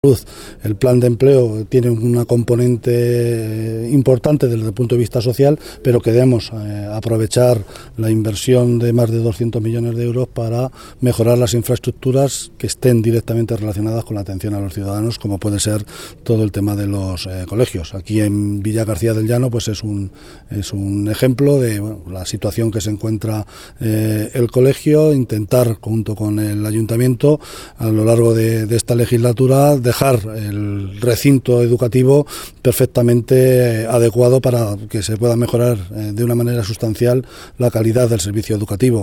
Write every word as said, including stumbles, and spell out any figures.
El plan de empleo tiene una componente importante desde el punto de vista social, pero queremos eh, aprovechar la inversión de más de doscientos millones de euros para mejorar las infraestructuras que estén directamente relacionadas con la atención a los ciudadanos, como puede ser todo el tema de los eh, colegios. Aquí en Villa García del Llano pues es un, es un ejemplo de bueno, la situación que se encuentra eh, el colegio, intentar junto con el ayuntamiento a lo largo de, de esta legislatura dejar el recinto educativo perfectamente adecuado para que se pueda mejorar de una manera sustancial la calidad del servicio educativo.